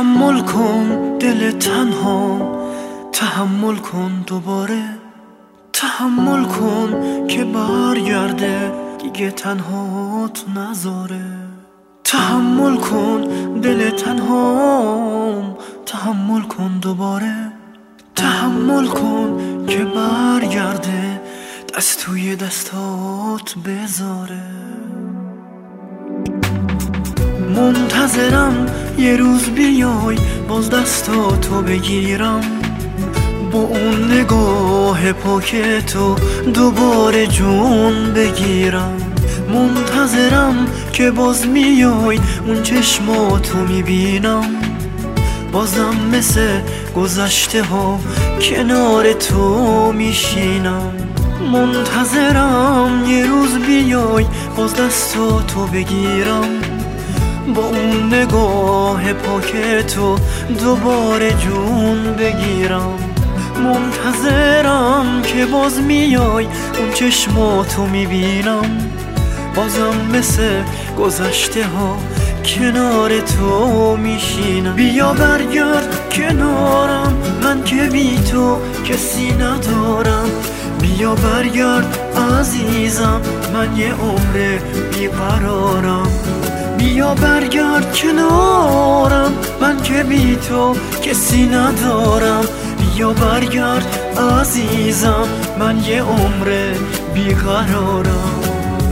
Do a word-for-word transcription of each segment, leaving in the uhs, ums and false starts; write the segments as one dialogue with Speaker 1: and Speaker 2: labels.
Speaker 1: تحمل کن دل تنها، تحمل کن دوباره، تحمل کن که برگرده دیگه تنهات نذاره. تحمل کن دل تنهام، تحمل کن دوباره، تحمل کن که برگرده دست توی دستات بذاره. منتظرم یه روز بیای باز دستاتو بگیرم، با اون نگاه پاکتو دوباره جون بگیرم. منتظرم که باز میای اون چشماتو میبینم، بازم مثل گذشته ها کنار تو میشینم. منتظرم یه روز بیای باز دستاتو بگیرم، با اون نگاه پاکتو دوباره جون بگیرم. منتظرم که باز میای اون چشماتو میبینم، بازم مثل گذشته ها کنار تو میشینم. بیا برگرد کنارم، من که بی تو کسی ندارم. بیا برگرد عزیزم، من یه عمر بیقرارم. بیا برگرد کنارم، من که بی تو کسی ندارم. بیا برگرد عزیزم، من یه عمر بیقرارم.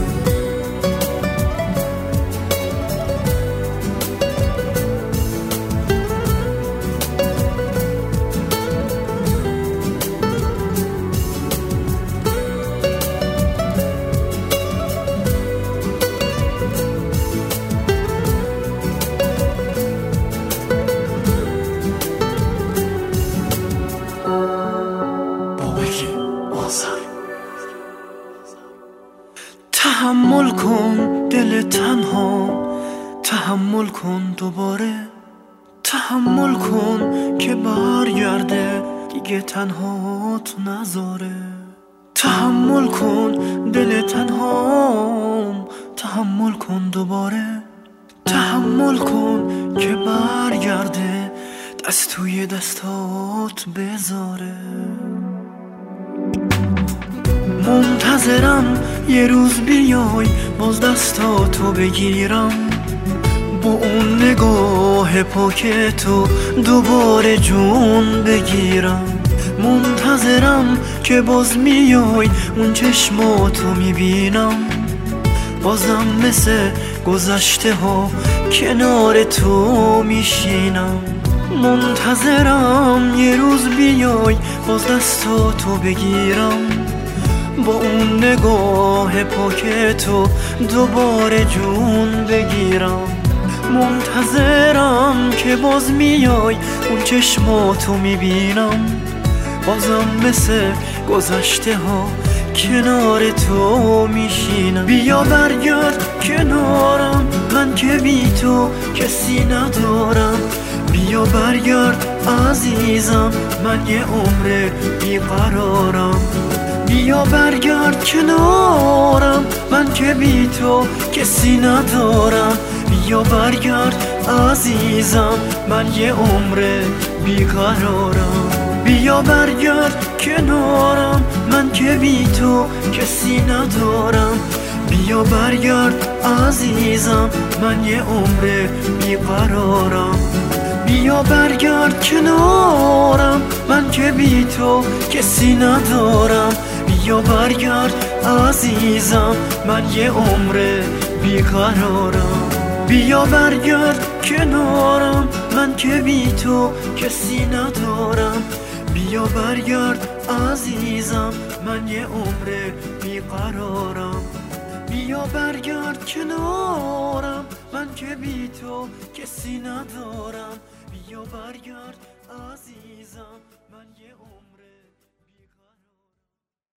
Speaker 1: تحمل کن دل تنها، تحمل کن دوباره، تحمل کن که برگرده دیگه تنهات نذاره. تحمل کن دل تنهام، تحمل کن دوباره، تحمل کن که برگرده دست توی دستات بذاره. منتظرم یه روز بیای باز دستاتو بگیرم، با اون نگاه پاکتو دوباره جون بگیرم. منتظرم که باز میای اون چشماتو میبینم، بازم مثل گذشته ها کنار تو میشینم. منتظرم یه روز بیای باز دستاتو بگیرم، با اون نگاه پاکتو دوباره جون بگیرم. منتظرم که باز میای اون چشماتو میبینم، بازم مثل گذشته ها کنار تو میشینم. بیا برگرد کنارم، من که بی تو کسی ندارم. بیا برگرد عزیزم، من یه عمر بیقرارم. بیا برگرد کنارم، من که بی تو کسی ندارم. بیا برگرد عزیزم، من یه عمر بیقرارم. بیا برگرد کنارم، من که بی تو کسی ندارم. بیا برگرد عزیزم، من یه عمر بیقرارم. بیا برگرد کنارم، من که بی تو کسی ندارم. بیا برگرد عزیزم، من یه عمر بیقرارم. بیا برگرد کنارم، من که بی تو کسی ندارم. بیا برگرد عزیزم، من یه عمر بیقرارم. بیا برگرد کنارم، من که بی تو کسی ندارم. بیا برگرد عزیزم.